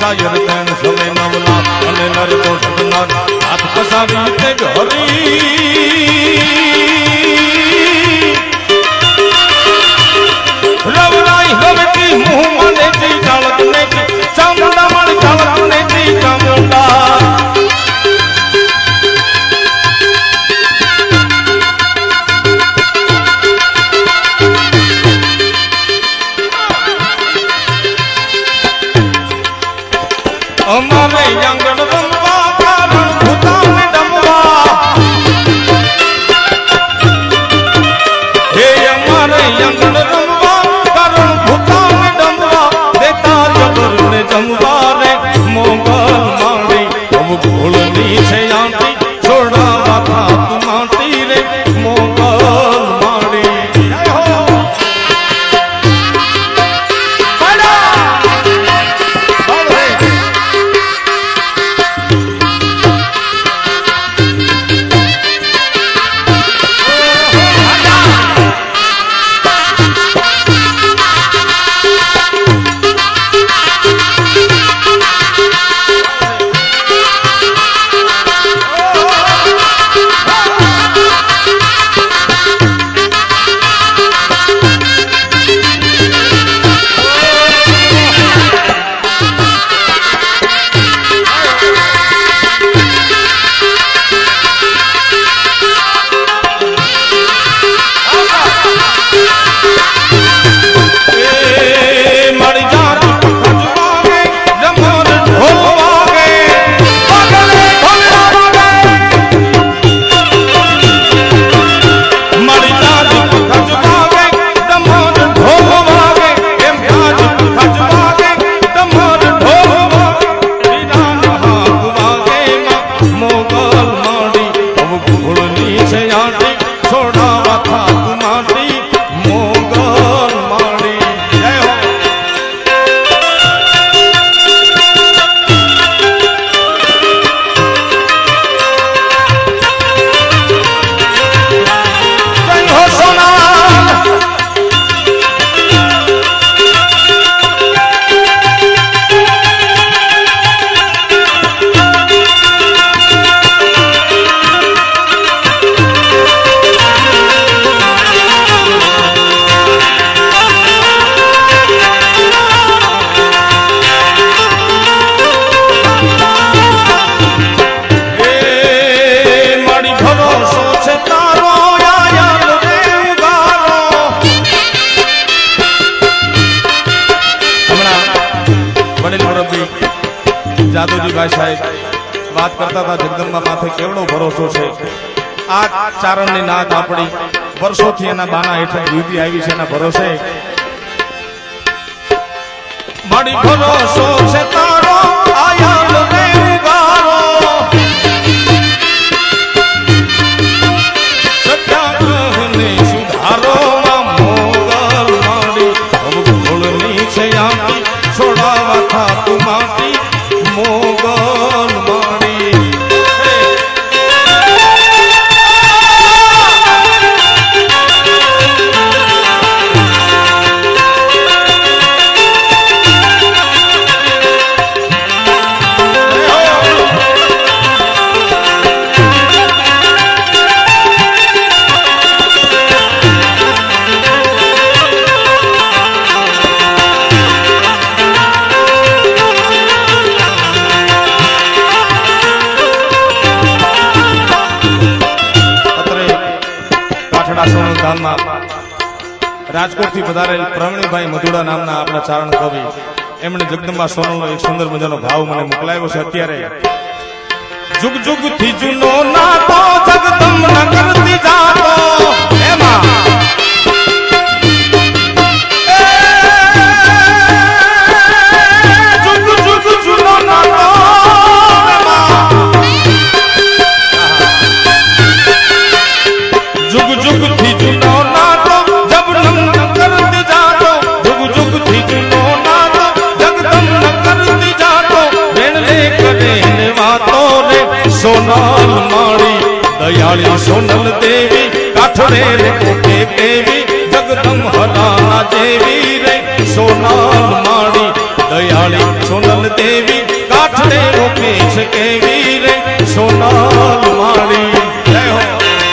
कायर तैन सवे नवला अने नर तो सदनार हाथ पसारी ते घरी रवराई हवती मुंह मने जी चालक ने चामुंडा मण चालक ने जी चामुंडा हमारे आंगन रमवा कारण भूता में डमवा हे हमारे आंगन रमवा कारण भूता में डमवा देता जबर ने जमवा रे मोगल मांडी हम भूलनी छे आंटी छोड़ावा था तू मांटी रे मोगल मांडी जय हो बड़ा बड़े जादूजी भाई साहेब बात करता था जगदंबा माथे केवड़ो भरोसो छे आ चारण नी नाथ आपणी वर्षोथी एना बाना हेठळ जीवती आवी छे एना भरोसे मारी भरोसो छे तारो आयाल रे उगारो सत्याग्रहने सुधारो मोगल मारी हम भूलनी छे आंटी छोड़ावा था तू माटी मोगल मारी राजकोट थी पधारेल प्रवीणभाई मधुड़ा नामना अपना चारण कवि एमणे जगदंबा सोनलनो एक सुंदर मजानो भाव मने मोकलाव्यो छे अत्यारे जुग जुग थी जुनो नातो जगदंबा करती जातो एमा जुग जुग जुनो नातो जुग जुग थी जुनो सोनल माड़ी दयाली सोनल देवी काठड़े रे कोटे देवी जगदम हराना देवी रे सोनल माड़ी दयाली सोनल देवी કેવી રે સોનાલ માળી જય હો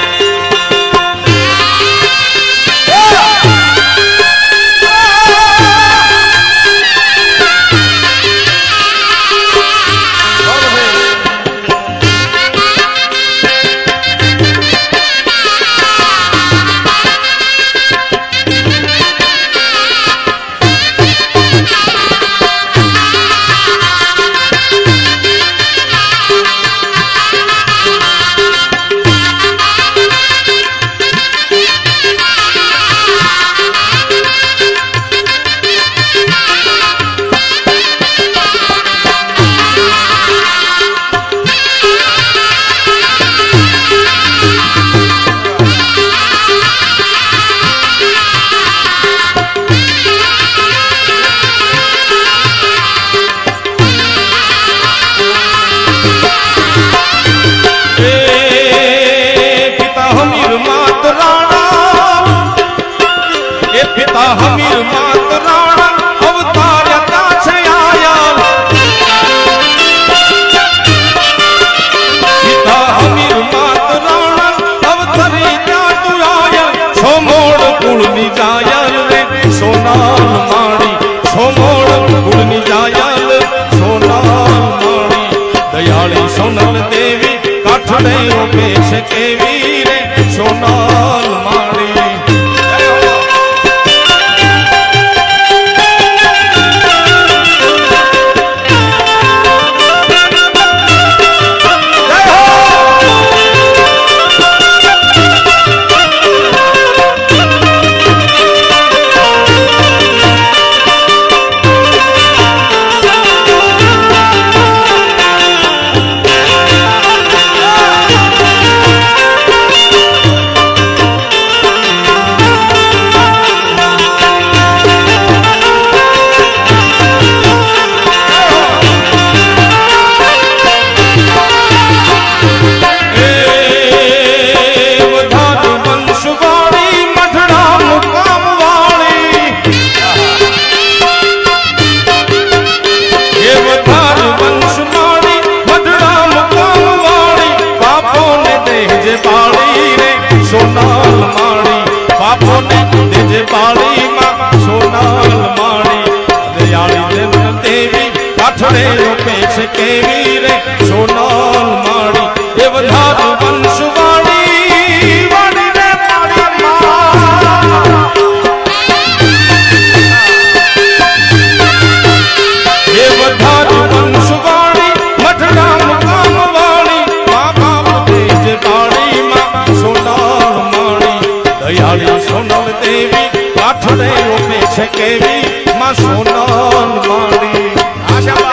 हमीर मात राणा अवतार्या छे आयल पिता हमीर मात राणा अवतरी त्या तू आयल छो मोड़ कुळनी जायल रे सोनाल माड़ी छो मोड़ कुळनी जायल सोनाल माड़ी दयाली सोनल देवी काठड़े पेश केवी रे सोनाल माड़ी सोनाल माड़ी बापो ने दिज पाली मां सोनाल माड़ी दयाली देवन देवी काठड़े पेश केवी रे सोनाल माड़ी देवधार वंश वाली वाली रे माड़ी देवधार वंश वाली मठड़ा मुकाम वाली बाबा दिज पाली मां सोनाल दयाली सोनल देवी काठड़े पेश केवी मां सोनाल माड़ी आशा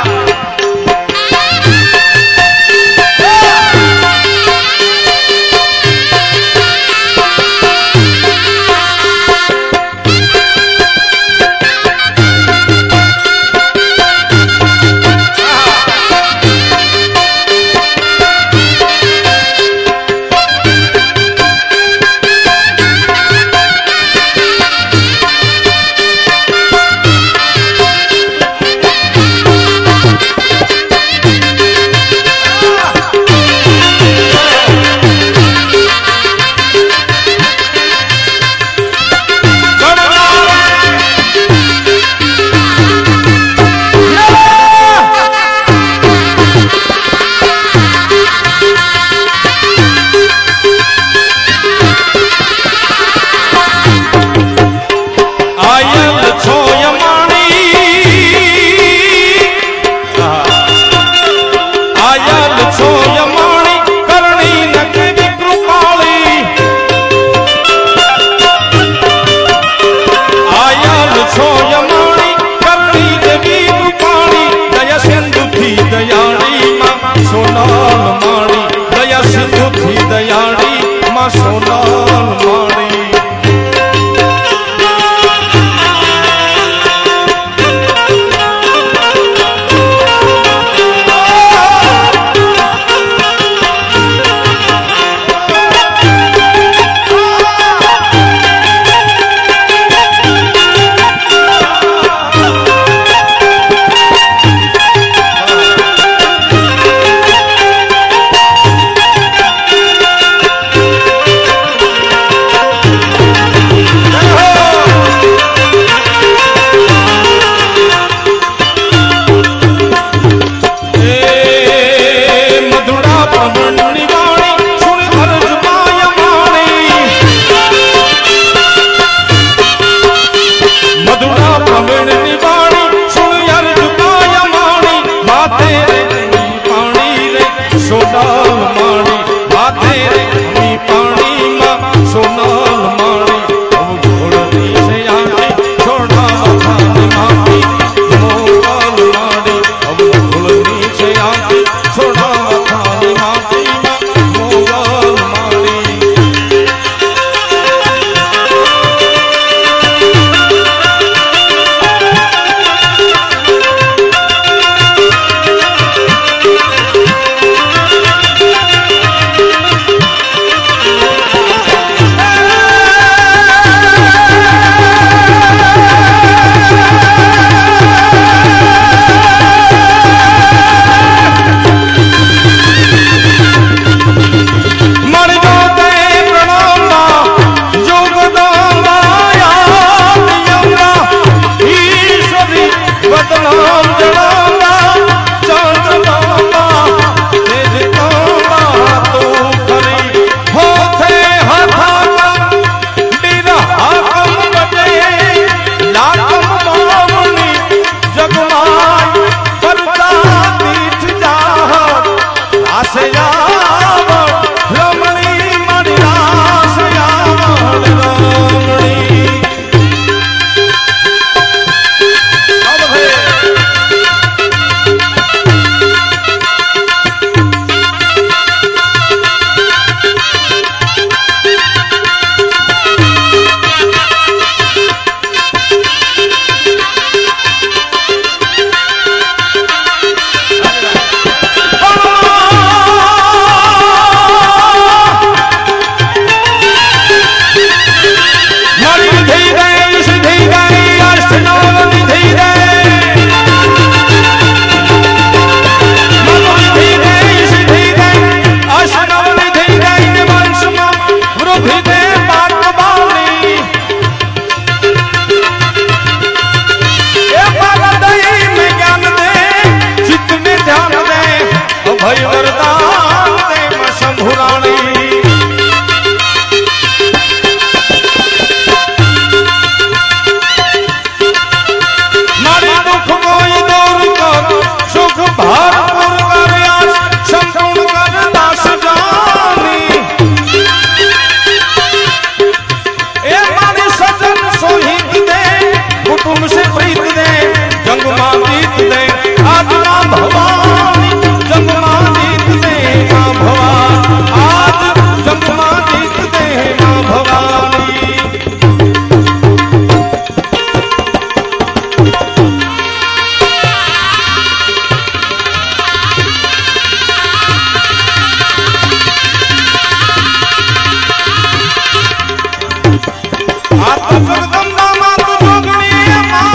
જગદંબા માં તું જોગણી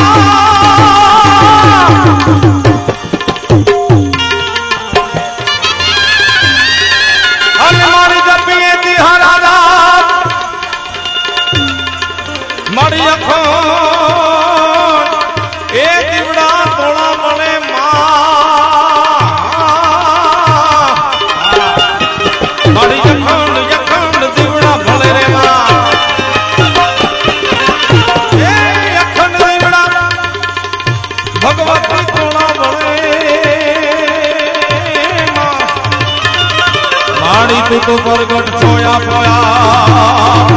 અને મારી જપીએ દી હરારા મારી અખો એ દીવડા તોળા મળે મારી અખંડ દીવડા ભલે રે અખંડ દીવડા ભગવતી તોળા મળે મારી તું તો પ્રગટ છોયા પોયા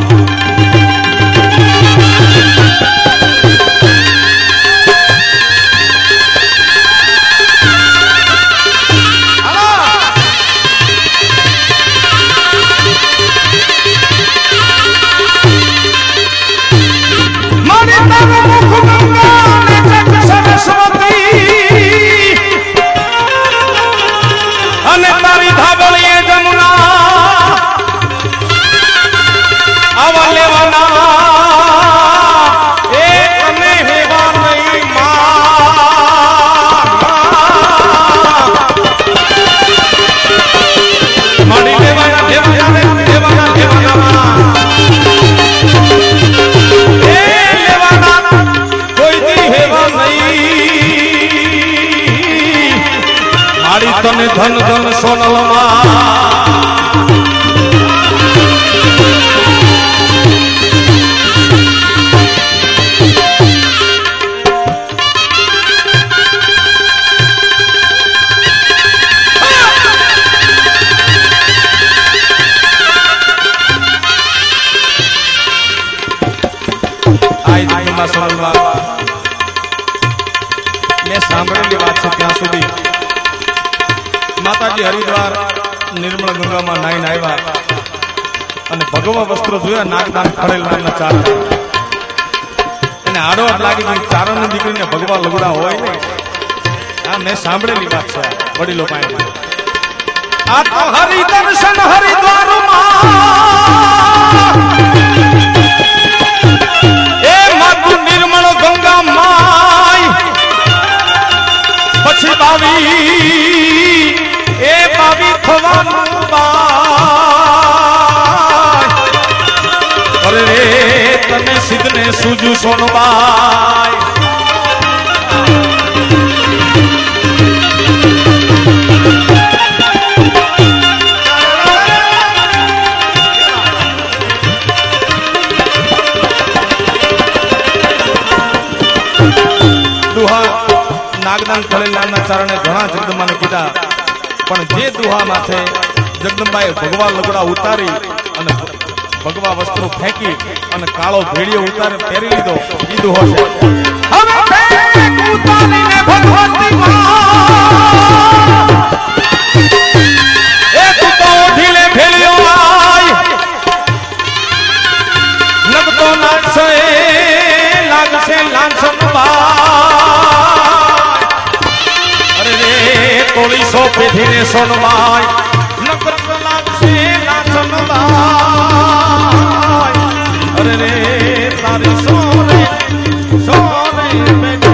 અને તારી ધાબળીએ જમુના આવા લેવાના એ તને હેવા નહીં માડી લેવાના એ લેવાના કોઈ દી હેવા નહીં માડી તને ધન ધન સોનલમાં મેં સાંભળેલી વાત છે ત્યાં સુધી માતાજી હરિદ્વાર નિર્મળ ગંગામાં નાઈને આવ્યા અને ભગવા વસ્ત્રો જોયા નાગદાન ખડેલ નામના ચારણ એને આડો હાથ લાગી ગઈ ચારણની દીકરીને ભગવા લગડા હોય ને આ મેં સાંભળેલી વાત છે વડીલો પાસે આ તો હરિદર્શન હરિદ્વારમાં એ માતું નિર્મળ ગંગા માય પછી બાવી એ બાવી થવાનું બાય અરે રે તને સિદ્ધને સુજુ સોનબાઈ નાગદાન ખડેલ નામના ચારણે ઘણા જગદંબાને કીધા પણ જે દુહા માથે જગદંબાએ ભગવા લગડા ઉતારી અને ભગવા વસ્ત્રો ફેંકી અને કાળો ભેડિયો ઉતારે પહેરી લીધો ઈ દુહો છે હવે ફેંક ઉતારીને ભગવતી એ તું તો ઓઢીલે ભેલિયો આય નગતો નાચે લાગશે લાંછન તોળી સો પેઢીને સોનબાઈ નગર લાગશે લાંછનબાઈ અરે રે તારી સોને સોને